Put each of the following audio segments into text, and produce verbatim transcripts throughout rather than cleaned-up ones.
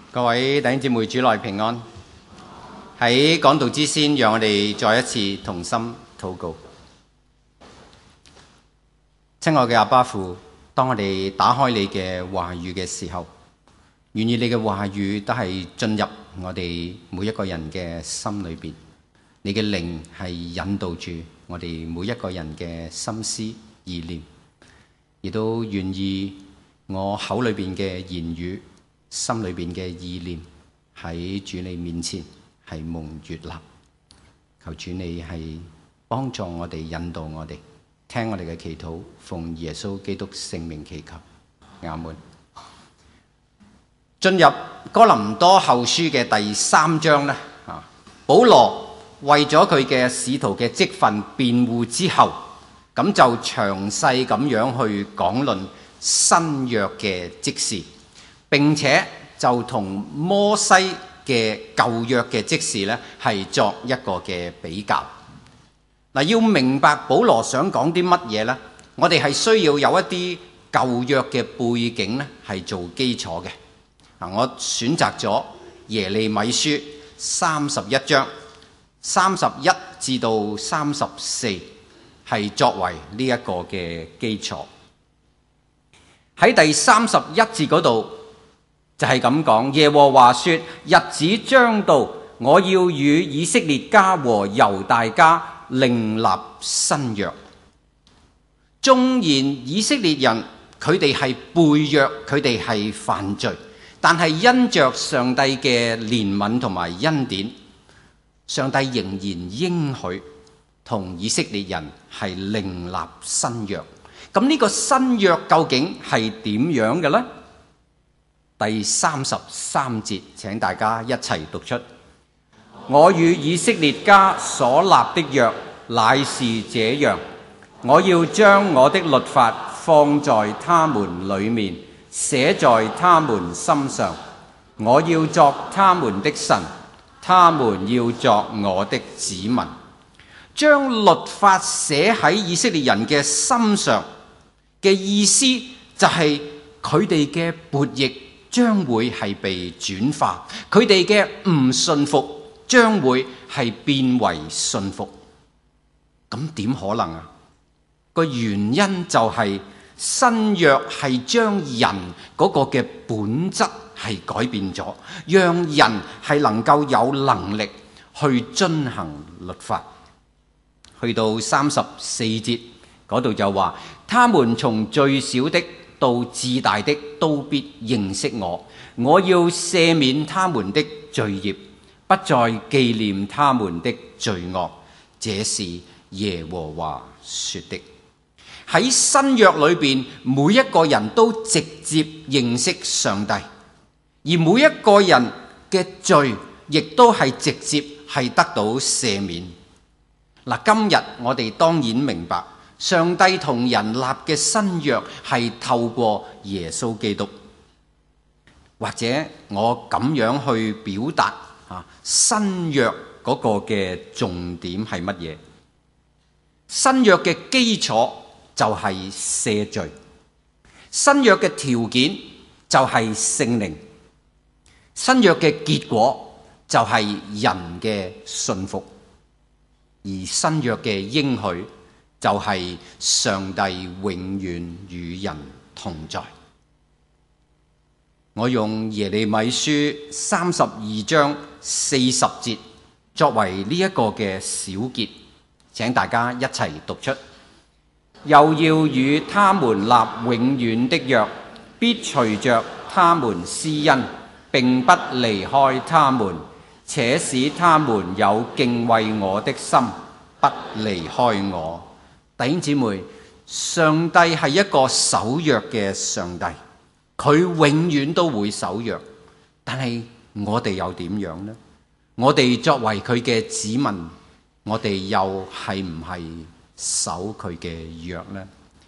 各位弟兄姊妹，主內平安。喺講道之先，讓我哋再一次同心禱告。親愛嘅阿爸父，當我哋打開你嘅話語嘅時候，願意你嘅話語都係進入我哋每一個人嘅心裏邊，你嘅靈係引導住我哋每一個人嘅心思意念，亦都願意我口裏邊嘅言語、心裏邊嘅意念喺主你面前係蒙悅納。求主你係幫助我哋、引導我哋，聽我哋嘅祈禱，奉耶穌基督聖名祈求，阿門。進入哥林多後書嘅第三章呢，啊，保羅為咗佢嘅使徒嘅職分辯護之後，咁就詳細咁樣去講論新約嘅職事，並且就同摩西嘅舊約嘅職事呢係作一個嘅比較。嗱，要明白保羅想講啲乜嘢呢？我哋係需要有一啲舊約嘅背景呢係做基礎嘅。嗱，我選擇咗耶利米書三十一章三十一至到三十四係作為呢一個嘅基礎。喺第三十一節嗰度就係咁講，耶和華說：日子將到，我要與以色列家和猶大家另立新約。縱然以色列人佢哋係背約，佢哋係犯罪，但係因着上帝嘅憐憫同埋恩典，上帝仍然應許同以色列人係另立新約。咁呢個新約究竟係點樣嘅呢？第三十三節，請大家一齊讀出：我與以色列家所立的約乃是這樣，我要將我的律法放在他們裡面，寫在他們心上，我要作他們的神，他們要作我的子民。將律法寫喺以色列人嘅心上嘅意思，就係佢哋嘅悖逆將會係被轉化，佢哋嘅唔信服將會係變為信服。咁點可能啊？個原因就係新約係將人嗰個嘅本質係改變咗，讓人係能夠有能力去遵行律法。去到三十四節嗰度就話，他們從最小的到至大的都必認識我，我要赦免他們的罪孽，不再紀念他們的罪惡。這是耶和華說的。喺新約裏邊，每一個人都直接認識上帝，而每一個人嘅罪亦都係直接係得到赦免。嗱，今日我哋當然明白，上帝同人立嘅新約係透過耶穌基督，或者我咁樣去表達啊，新約嗰個嘅重點係乜嘢？新約嘅基礎就係赦罪，新約嘅條件就係聖靈，新約嘅結果就係人嘅信服，而新約嘅應許就係上帝永遠與人同在。我用耶利米書三十二章四十節作為呢一個嘅小結，請大家一齊讀出：又要與他們立永遠的約，必隨着他們施恩，並不離開他們，且使他們有敬畏我的心，不離開我。弟兄姊妹，上帝係一個守約嘅上帝，佢永遠都會守約。但係我哋又點樣呢？我哋作為佢嘅子民，我哋又係唔係守佢嘅約呢？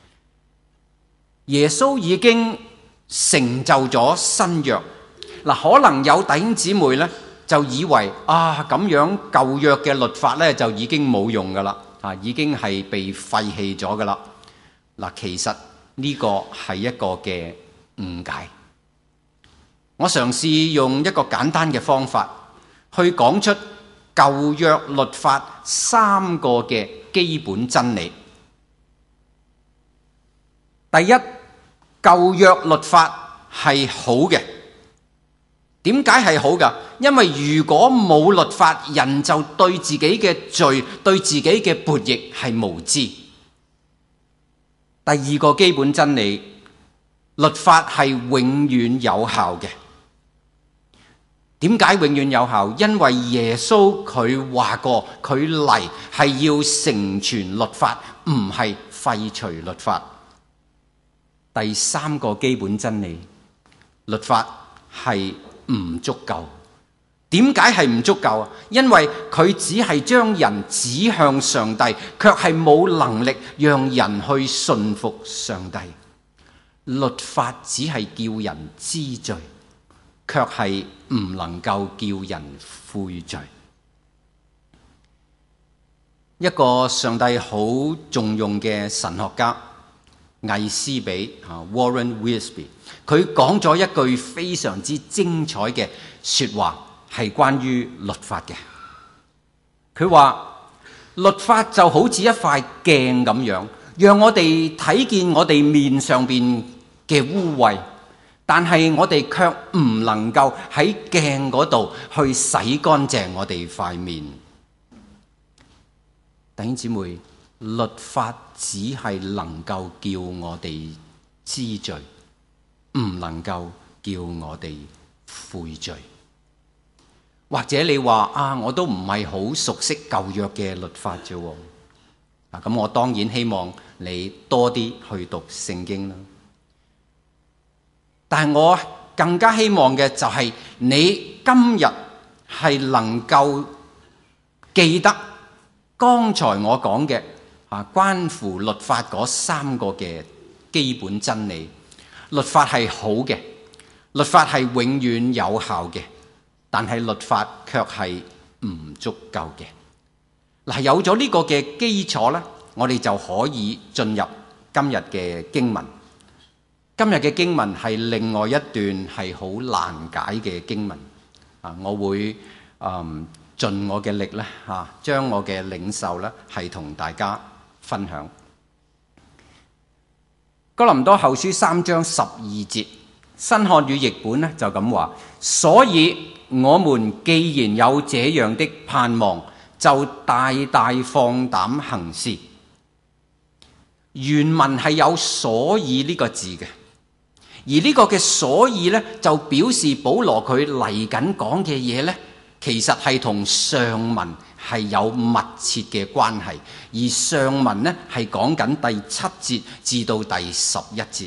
耶穌已經成就咗新約。嗱，可能有弟兄姊妹呢，就以為啊，咁樣舊約嘅律法呢，就已經冇用噶啦，啊，已經係被廢棄咗噶啦。嗱，其實呢個係一個嘅誤解。 我嘗試用一個簡單嘅方法去講出舊約律法三個嘅基本真理。第一，舊約律法係好嘅。點解係好㗎？因為如果冇律法，人就對自己嘅罪、對自己嘅悖逆係無知。第二個基本真理，律法係永遠有效嘅。點解永遠有效？因為耶穌佢話過，佢嚟係要成全律法，唔係廢除律法。第三個基本真理，律法係唔足夠。點解係唔足夠啊？因為佢只係將人指向上帝，卻係冇能力讓人去信服上帝。律法只係叫人知罪，卻係唔能夠叫人悔罪。一個上帝好重用嘅神學家魏斯比 Warren Wiersbe， 佢講咗一句非常之精彩嘅說話，係關於律法嘅。佢話律法就好似一塊鏡咁樣，讓我哋睇見我哋面上邊嘅污穢，但係我哋卻唔能夠喺鏡嗰度去洗乾淨我哋塊面。弟兄姊妹，律法只係能夠叫我哋知罪，唔能夠叫我哋悔罪。或者你話啊，我都唔係好熟悉舊約嘅律法啫。啊，咁我當然希望你多啲去讀聖經啦。但係我更加希望嘅就係你今日係能夠記得剛才我講嘅啊，關乎律法嗰三個嘅基本真理。律法係好嘅，律法係永遠有效嘅，但係律法卻係唔足夠嘅。嗱，有咗呢個嘅基礎呢，我哋就可以進入今日嘅經文。今日嘅經文係另外一段係好難解嘅經文啊！我會嗯盡我嘅力咧嚇，將我嘅領受咧係同大家分享。哥林多後書三章十二節，新漢語譯本咧就咁話：所以我們既然有這樣的盼望，就大大放膽行事。原文係有所以呢個字嘅。而呢個嘅所以呢，就表示保羅佢嚟緊講嘅嘢呢，其實係同上文係有密切嘅關係。而上文呢，係講緊第七節至到第十一節。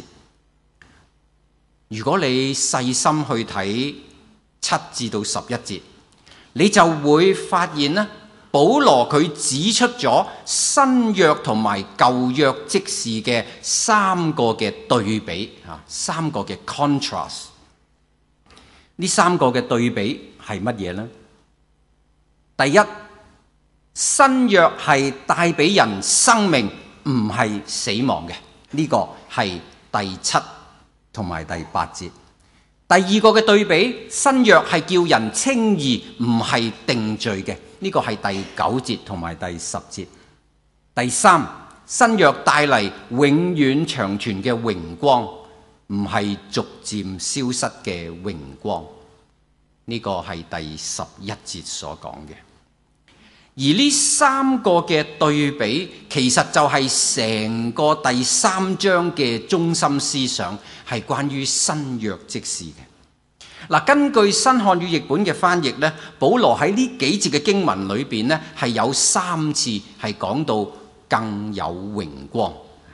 如果你細心去睇七至到十一節，你就會發現呢，保羅佢指出咗新約同埋舊約職事嘅三個嘅對比啊，三個嘅 contrast。呢三個嘅對比係乜嘢呢？第一，新約係帶俾人生命，唔係死亡嘅，呢個係第七同埋第八節。第二個嘅對比，新約係叫人稱義，唔係定罪嘅，呢個係第九節同埋第十節。第三，新約帶嚟永遠長存嘅榮光，唔係逐漸消失嘅榮光，呢個係第十一節所講嘅。而呢三個嘅對比，其實就係成個第三章嘅中心思想，係關於新約職事嘅。嗱，根據新漢語譯本嘅翻譯咧，保羅喺呢幾節嘅經文裏邊咧，係有三次係講到更有榮光，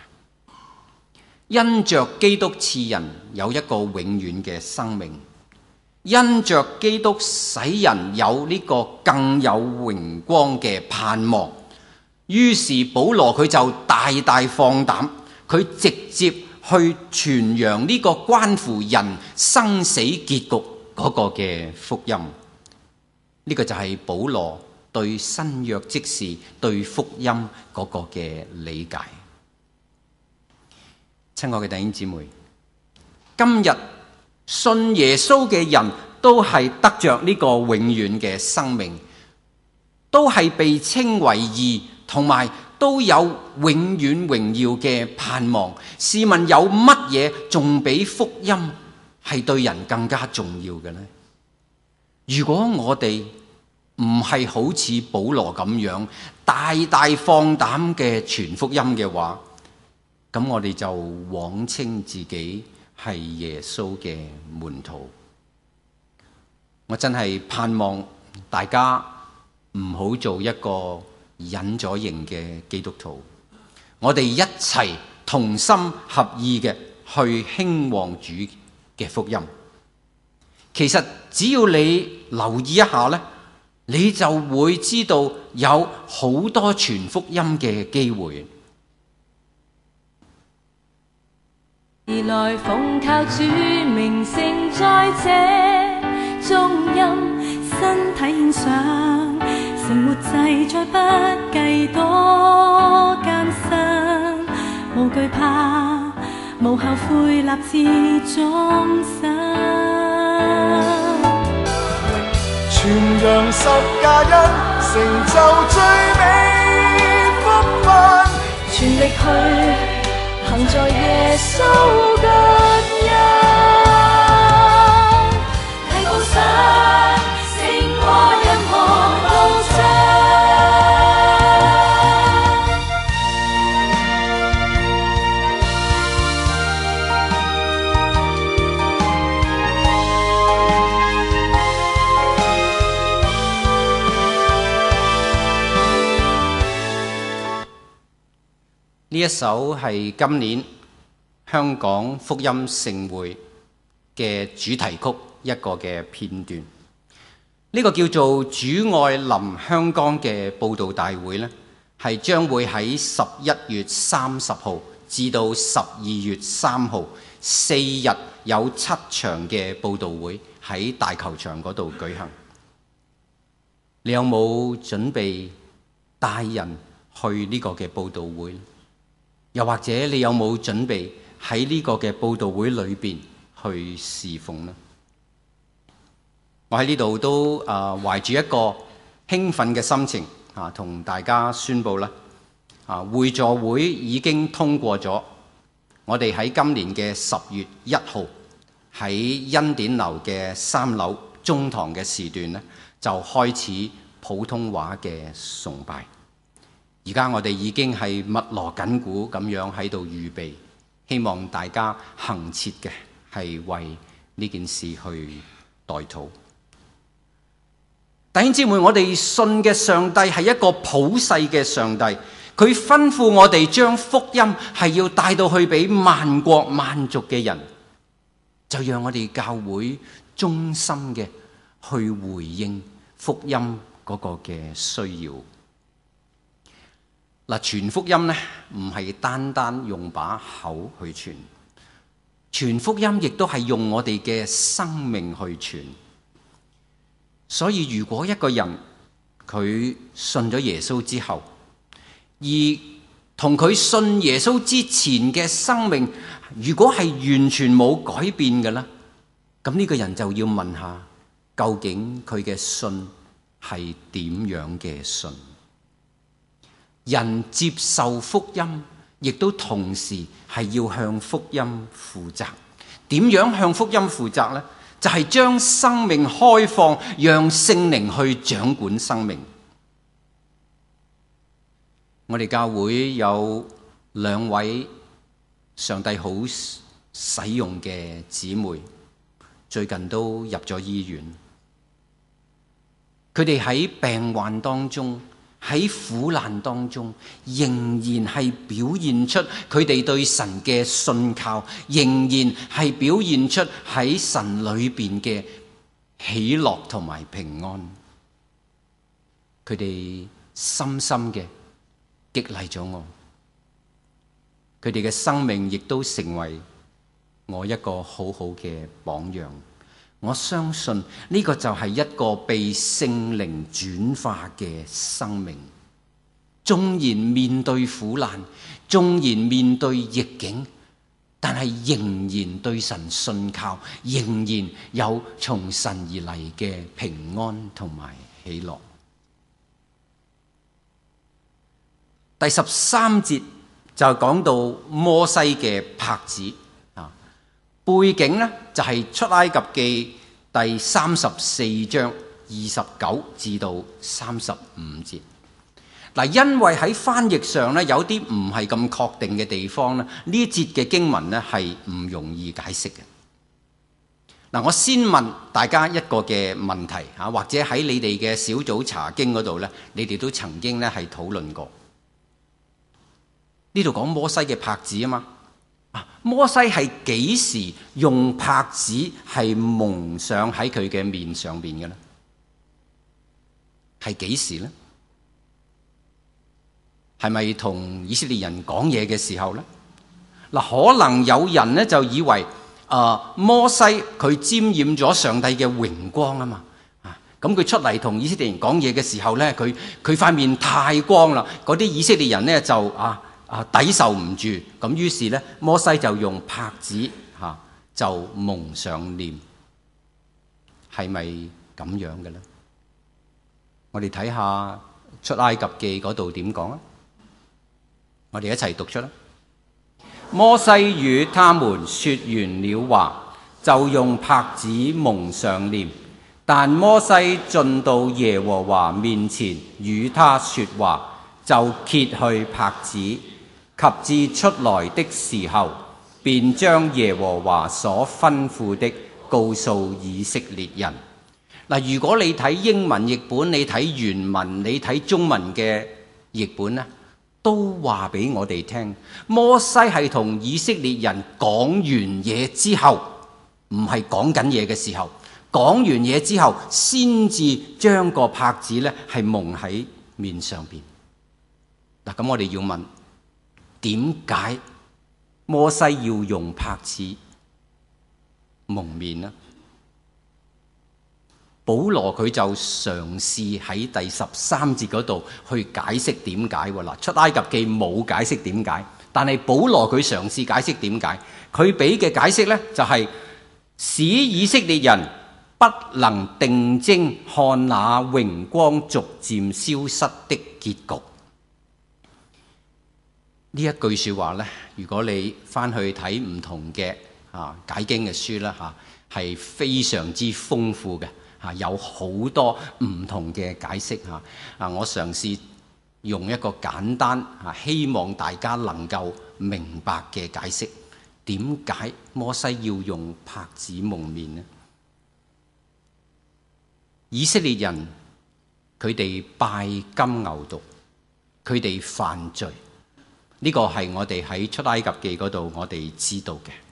因着基督賜人有一個永遠嘅生命。因着基督使人有呢個更有榮光嘅盼望，於是保羅佢就大大放膽，佢直接去傳揚呢個關乎人生死結局嗰個嘅福音。呢個就係保羅對新約職事、對福音嗰個嘅理解。親愛嘅弟兄姊妹，今日信耶穌嘅人都係得着呢個永遠嘅生命，都係被稱為義，同埋都有永遠榮耀嘅盼望。試問有乜嘢仲比福音係對人更加重要嘅呢？如果我哋唔係好似保羅咁樣大大放膽嘅傳福音嘅話，咁我哋就妄稱自己係耶穌嘅門徒。我真係盼望大家唔好做一個隱咗形嘅基督徒，我哋一齊同心合意嘅去興旺主嘅福音。其實只要你留意一下呢，你就會知道有好多傳福音嘅機會。 而來奉靠主名盛在這中音，身體獻上，成活祭再不計多艱辛，無懼怕，無後悔，立志終身。 傳揚十架恩，成就最美福分， 全力去行在耶穌腳印，睇高山勝過任何路障。 呢一首係今年香港福音盛會嘅主題曲一個嘅片段。呢個叫做主愛臨香港嘅佈道大會呢，係將會喺十一月三十號至到十二月三號四日有七場嘅佈道會喺大球場嗰度舉行。你有冇準備帶人去呢個嘅佈道會？又或者你有冇準備喺呢個嘅佈道會裏邊去侍奉呢？我喺呢度都啊懷住一個興奮嘅心情啊，同大家宣布啦！啊，會座會已經通過咗，我哋喺今年嘅十月一號喺恩典樓嘅三樓中堂嘅時段呢，就開始普通話嘅崇拜。而家我哋已經係密鑼緊鼓咁樣喺度預備，希望大家恆切嘅係為呢件事去代禱。弟兄姊妹，我哋信嘅上帝係一個普世嘅上帝，佢吩咐我哋將福音係要帶到去俾萬國萬族嘅人，就讓我哋教會忠心嘅去回應福音嗰個嘅需要。嗱，傳福音呢，唔係單單用把口去傳，傳福音亦都係用我哋嘅生命去傳。所以如果一個人佢信咗耶穌之後，而同佢信耶穌之前嘅生命，如果係完全冇改變嘅啦，咁呢個人就要問下，究竟佢嘅信係點樣嘅信？人接受福音，亦都同時係要向福音負責。點樣向福音負責呢？就係將生命開放，讓聖靈去掌管生命。我哋教會有兩位上帝好使用嘅姊妹，最近都入咗醫院。佢哋喺病患當中，喺苦難當中，仍然係表現出佢哋對神嘅信靠，仍然係表現出喺神裏邊嘅喜樂同埋平安。佢哋深深嘅激勵咗我，佢哋嘅生命亦都成為我一個好好嘅榜樣。我相信呢個就係一個被聖靈轉化嘅生命，縱然面對苦難，縱然面對逆境， 但係仍然對神信靠，仍然有從神而嚟嘅平安同埋喜樂。第十三節就講到摩西嘅帕子啊，背景呢就係出埃及記第三十四章二十九至到三十五節。嗱，因為喺翻譯上咧有啲唔係咁確定嘅地方咧，呢一節嘅經文咧係唔容易解釋嘅。嗱，我先問大家一個嘅問題嚇，或者喺你哋嘅小組查經嗰度咧，你哋都曾經咧係討論過。呢度講摩西嘅帕子啊嘛，啊摩西係幾時用帕子係蒙上喺佢嘅面上邊嘅咧？係幾時咧？係咪同以色列人講嘢嘅時候呢？嗱，可能有人呢就以為，啊、呃、摩西佢沾染咗上帝嘅榮光啊嘛，啊咁佢出嚟同以色列人講嘢嘅時候呢，佢佢塊面太光啦，嗰啲以色列人呢就啊啊抵受唔住，咁於是呢，摩西就用帕子嚇、啊、就蒙上臉，係咪咁樣嘅呢？我哋睇下出埃及記嗰度點講啊？我哋一齊讀出啦。摩西與他們說完了話，就用帕子蒙上臉。但摩西進到耶和華面前與他說話，就揭去帕子，及至出來的時候，便將耶和華所吩咐的告訴以色列人。嗱，如果你睇英文譯本，你睇原文，你睇中文嘅譯本呢，都話俾我哋聽，摩西係同以色列人講完嘢之後，唔係講緊嘢嘅時候，講完嘢之後，先至將個帕子呢係蒙喺面上邊。嗱，咁我哋要問，點解摩西要用帕子蒙面呢？保羅佢就嘗試喺第十三節嗰度去解釋點解喎。嗱，出埃及記冇解釋點解，但係保羅佢嘗試解釋點解。佢俾嘅解釋呢，就係使以色列人不能定睛看那榮光逐漸消失的結局。呢一句說話呢，如果你翻去睇唔同嘅啊解經嘅書啦嚇，係非常之豐富嘅。啊，有好多唔同嘅解釋嚇。啊，我嘗試用一個簡單啊，希望大家能夠明白嘅解釋，點解摩西要用帕子蒙面呢？以色列人佢哋拜金牛犢，佢哋犯罪，呢個係我哋喺出埃及記嗰度我哋知道嘅。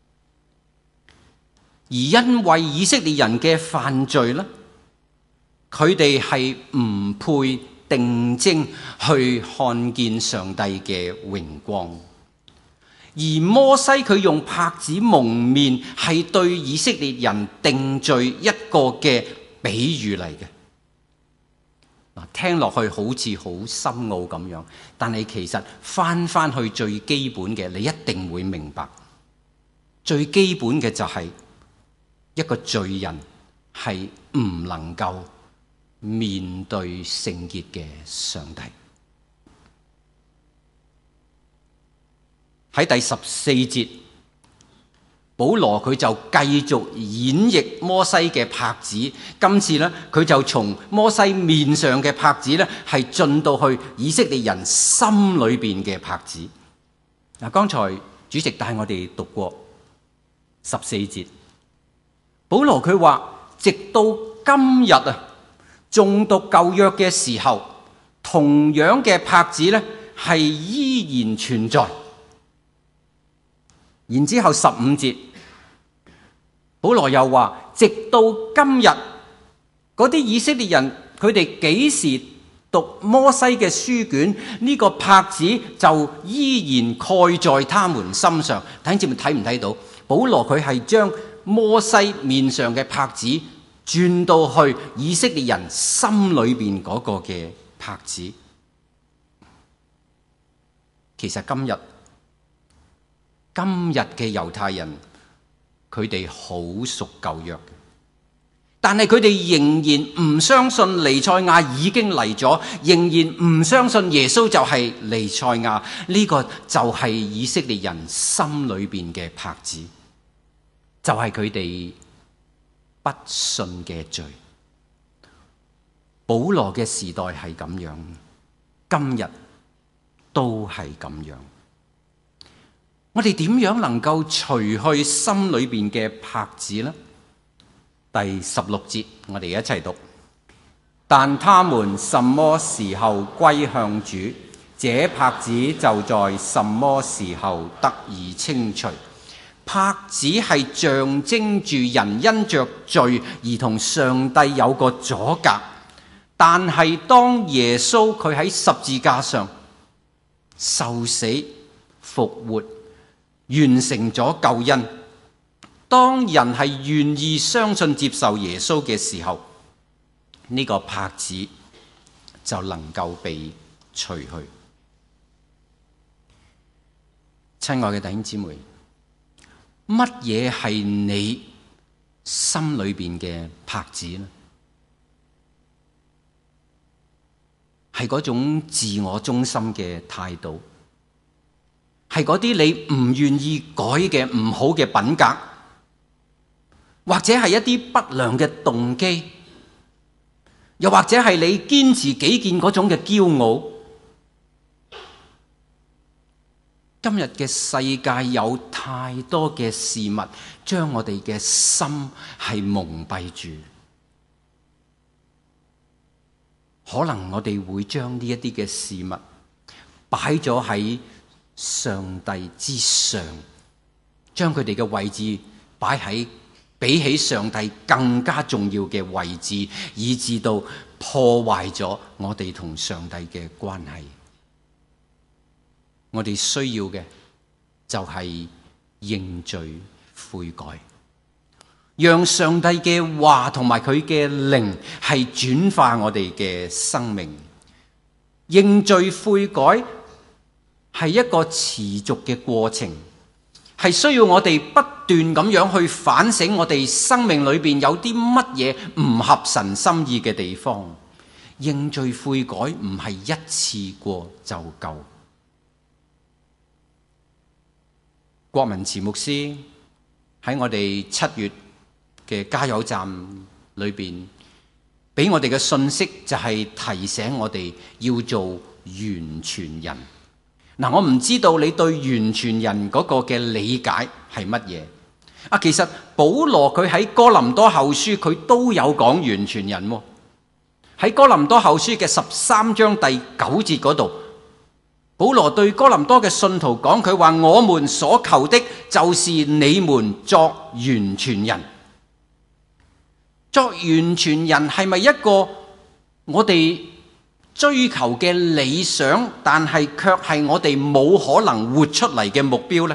而因為以色列人嘅犯罪呢，佢哋係唔配定睛去看見上帝嘅榮光。而摩西佢用帕子蒙面，係對以色列人定罪一個嘅比喻嚟嘅。嗱，聽落去好似好深奧咁樣，但係其實翻翻去最基本嘅，你一定會明白。最基本嘅就係、是。一個罪人係唔能夠面對聖潔嘅上帝。喺第十四節，保羅佢就繼續演繹摩西嘅帕子。今次呢，佢就從摩西面上嘅帕子呢，係進到去以色列人心裏邊嘅帕子。嗱，剛才主席帶我哋讀過十四節。保羅佢話，直到今日啊，誦讀舊約嘅時候，同樣嘅帕子呢係依然存在。然之後十五節，保羅又話，直到今日，嗰啲以色列人佢哋幾時讀摩西嘅書卷，呢、這個帕子就依然蓋在他們心上。弟兄姊妹睇唔睇到？保羅佢係將摩西面上嘅帕子轉到去以色列人心裏邊嗰個嘅帕子。其實今日今日嘅猶太人，佢哋好熟舊約嘅，但係佢哋仍然唔相信彌賽亞已經嚟咗，仍然唔相信耶穌就係彌賽亞。呢個就係以色列人心裏邊嘅帕子，就係佢哋不信嘅罪。保羅嘅時代係咁樣，今日都係咁樣。我哋點樣能夠除去心裏邊嘅帕子呢？第十六節，我哋一齊讀。但他們什麼時候歸向主，這帕子就在什麼時候得以清除。帕子係象徵住人因着罪而同上帝有個阻隔，但係當耶穌佢喺十字架上受死復活，完成咗救恩。當人係願意相信接受耶穌嘅時候，呢個帕子就能夠被除去。親愛嘅弟兄姊妹，乜嘢係你心裏邊嘅帕子呢？係嗰種自我中心嘅態度，係嗰啲你唔願意改嘅唔好嘅品格，或者係一啲不良嘅動機，又或者係你堅持己見嗰種嘅驕傲。今日嘅世界有太多嘅事物將我哋嘅心係蒙蔽住，可能我哋會將呢一啲嘅事物擺咗喺上帝之上，將佢哋嘅位置擺喺比起上帝更加重要嘅位置，以致到破壞咗我哋同上帝嘅關係。我哋需要嘅就係認罪悔改，讓上帝嘅話同埋佢嘅靈係轉化我哋嘅生命。認罪悔改係一個持續嘅過程，係需要我哋不斷咁樣去反省我哋生命裏邊有啲乜嘢唔合神心意嘅地方。認罪悔改唔係一次過就夠。郭文慈牧師喺我哋七月嘅加油站裏邊俾我哋嘅信息，就係提醒我哋要做完全人。嗱，我唔知道你對完全人嗰個嘅理解係乜嘢啊？其實保羅佢喺哥林多後書佢都有講完全人喎。喺哥林多後書嘅十三章第九節嗰度，保羅對哥林多嘅信徒講，佢話我們所求的就是你們作完全人。作完全人係咪一個我哋追求嘅理想，但係卻係我哋冇可能活出嚟嘅目標呢？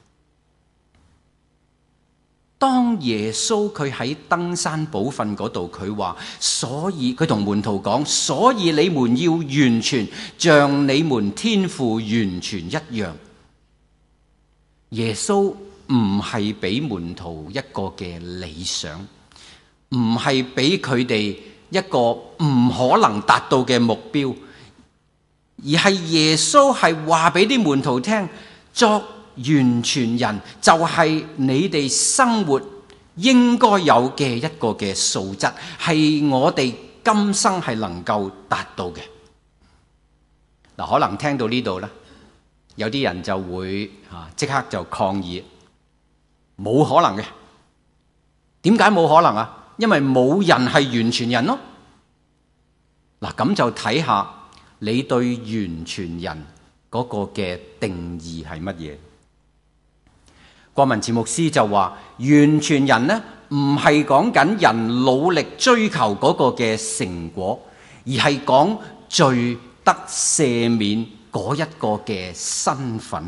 當耶穌佢喺登山寶訓嗰度，佢話，所以佢同門徒講，所以你們要完全，像你們天父完全一樣。耶穌唔係俾門徒一個嘅理想，唔係俾佢哋一個唔可能達到嘅目標，而係耶穌係話俾啲門徒聽，作完全人就係你哋生活應該有嘅一個嘅素質，係我哋今生係能夠達到嘅。嗱，可能聽到呢度咧，有啲人就會啊即刻就抗議，冇可能嘅。點解冇可能啊？因為冇人係完全人咯。嗱，咁就睇下你對完全人嗰個嘅定義係乜嘢？郭文慈牧師就話，完全人呢，唔係講緊人努力追求嗰個嘅成果，而係講罪得赦免嗰一個嘅身份。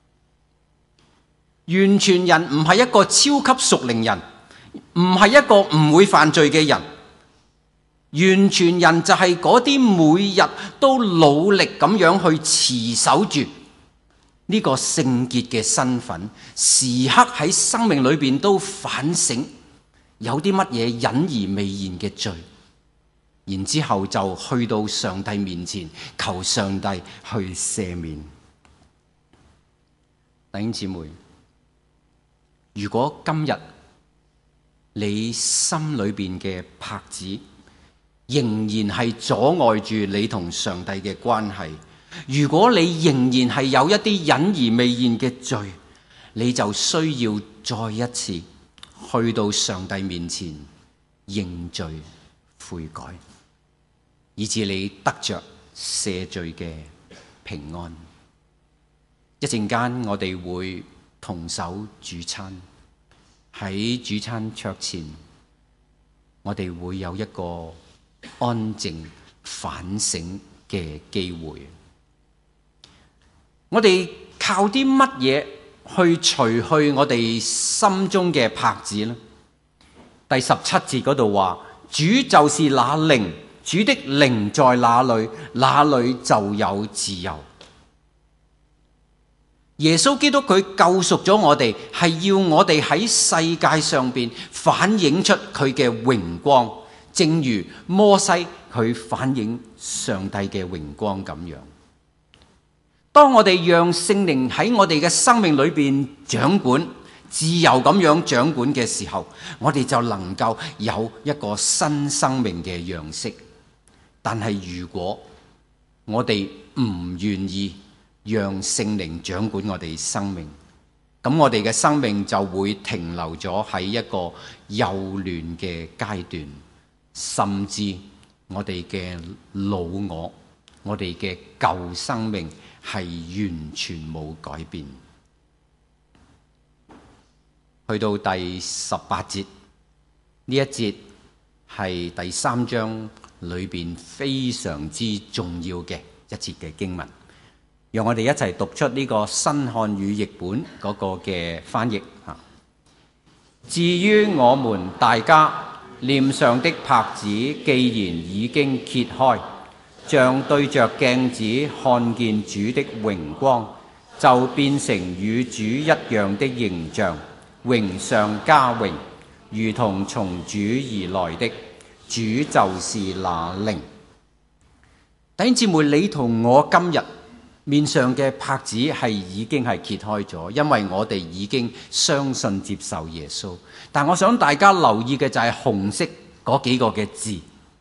完全人唔係一個超級屬靈人，唔係一個唔會犯罪嘅人。完全人就係嗰啲每日都努力咁樣去持守住呢個聖潔嘅身份，時刻喺生命裏邊都反省有啲乜嘢隱而未現嘅罪，然之後就去到上帝面前求上帝去赦免。弟兄姊妹，如果今日你心裏邊嘅拍子仍然係阻礙住你同上帝嘅關係，如果你仍然係有一啲隱而未現嘅罪，你就需要再一次去到上帝面前認罪悔改，以致你得着赦罪嘅平安。一陣間我哋會同守主餐，喺主餐桌前，我哋會有一個安靜反省嘅機會。我哋靠啲乜嘢去除去我哋心中嘅拍子呢？第十七節嗰度話，主就是那靈，主的靈在哪裏，哪裏就有自由。耶穌基督佢救贖咗我哋，係要我哋喺世界上邊反映出佢嘅榮光，正如摩西佢反映上帝嘅榮光咁樣。當我哋讓聖靈喺我哋嘅生命裏邊掌管，自由咁樣掌管嘅時候，我哋就能夠有一個新生命嘅樣式。但係如果我哋唔願意讓聖靈掌管我哋生命，咁我哋嘅生命就會停留咗喺一個幼嫩嘅階段，甚至我哋嘅老我，我哋嘅舊生命係完全冇改變。去到第十八節，呢一節係第三章裏邊非常之重要嘅一節嘅經文。讓我哋一齊讀出呢個新漢語譯本嗰個嘅翻譯。至於我們大家，臉上的拍子既然已經揭開，像對着鏡子看見主的榮光，就變成與主一樣的形象，榮上加榮，如同從主而來的。主就是那靈。弟兄姊妹，你同我今日面上嘅拍子係已經係揭開咗，因為我哋已經相信接受耶穌。但我想大家留意嘅就係紅色嗰幾個嘅字，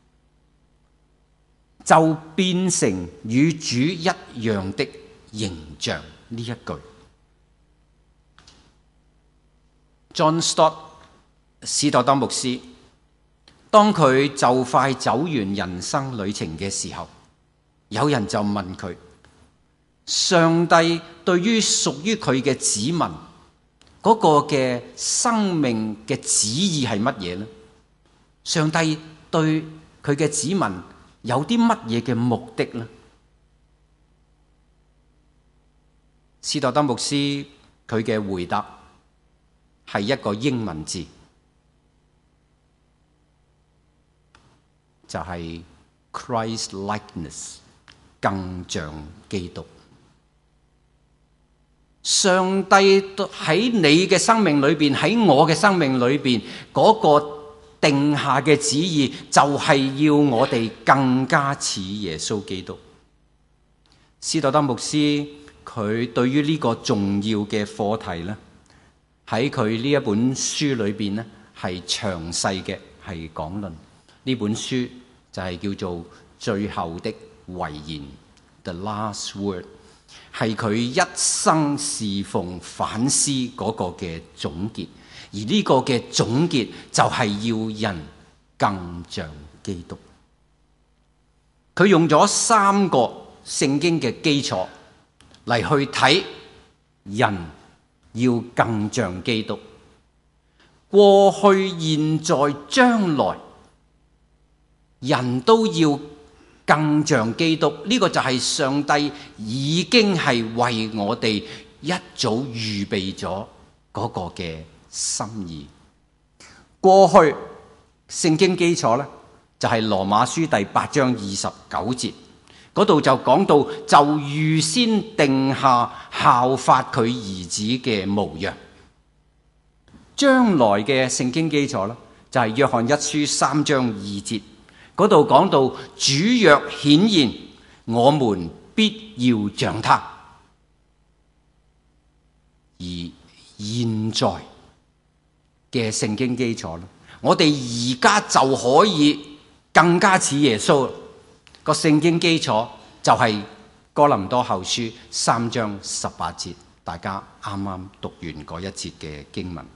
就變成與主一樣的形象呢一句。John Stott 史托德牧師，當佢就快走完人生旅程嘅時候，有人就問佢，上帝對於屬於佢嘅子民嗰個嘅生命嘅旨意係乜嘢呢？上帝對佢嘅子民有啲乜嘢嘅目的呢？史托德牧師佢嘅回答係一個英文字，就係 Christ-likeness， 更像基督。上帝喺你嘅生命裏邊，喺我嘅生命裏邊嗰個定下嘅旨意，就係要我哋更加似耶穌基督。史托德牧師佢對於呢個重要嘅課題呢，喺佢呢一本書裏邊呢，係詳細嘅係講論。呢本書就係叫做最後的遺言 The Last Word， 係佢一生侍奉反思嗰個嘅總結，而呢個嘅總結就係要人更像基督。佢用咗三個聖經嘅基礎嚟去睇人要更像基督，過去、現在、將來，人都要更像基督。呢、這個就係上帝已經係為我哋一早預備咗嗰個嘅心意。過去聖經基礎呢，就係羅馬書第八章二十九節， 嗰度就講到就預先定下效法佢兒子嘅模樣。將來嘅聖經基礎呢，就係約翰一書三章二節，嗰度講到主若顯現，我們必要像他。而現在嘅聖經基礎呢，我哋而家就可以更加似耶穌。個聖經基礎就係哥林多後書三章十八節，大家啱啱讀完嗰一節嘅經文。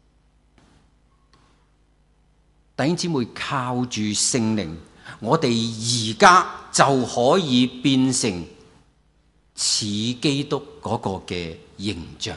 弟兄姊妹，靠住聖靈，我哋而家就可以變成似基督嗰個嘅形象。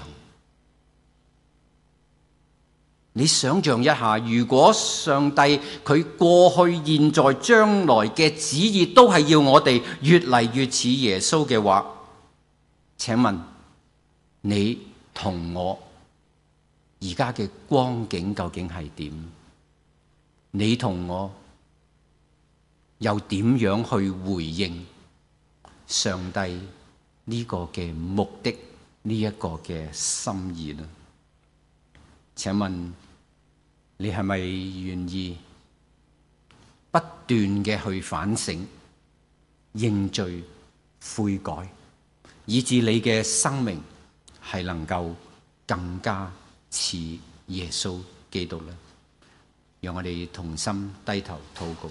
你想象一下，如果上帝佢過去、現在、將來嘅旨意都係要我哋越嚟越似耶穌嘅話，請問你同我而家嘅光景究竟係點？你同我又點樣去回應上帝呢個嘅目的，呢一個嘅心意呢？請問你係咪願意不斷嘅去反省、認罪、悔改，以致你嘅生命係能夠更加似耶穌基督呢？讓我哋同心低頭禱告。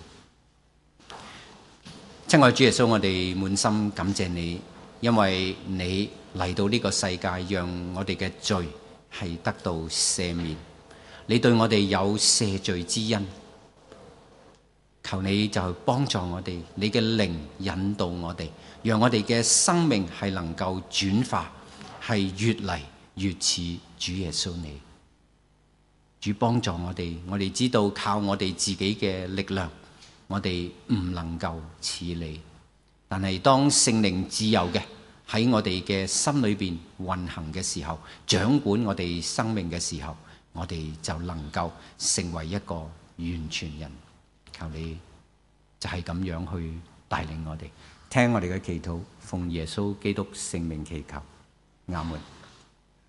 親愛主耶穌，我哋滿心感謝你，因為你嚟到呢個世界，讓我哋嘅罪係得到赦免。你對我哋有赦罪之恩，求你就幫助我哋，你嘅靈引導我哋，讓我哋嘅生命係能夠轉化，係越嚟越似主耶穌你。主幫助我哋，我哋知道靠我哋自己嘅力量，我哋唔能夠似你。但係當聖靈自由嘅喺我哋嘅心裏邊運行嘅時候，掌管我哋生命嘅時候，我哋就能夠成為一個完全人。求你就係咁樣去帶領我哋，聽我哋嘅祈禱，奉耶穌基督聖名祈求，阿門。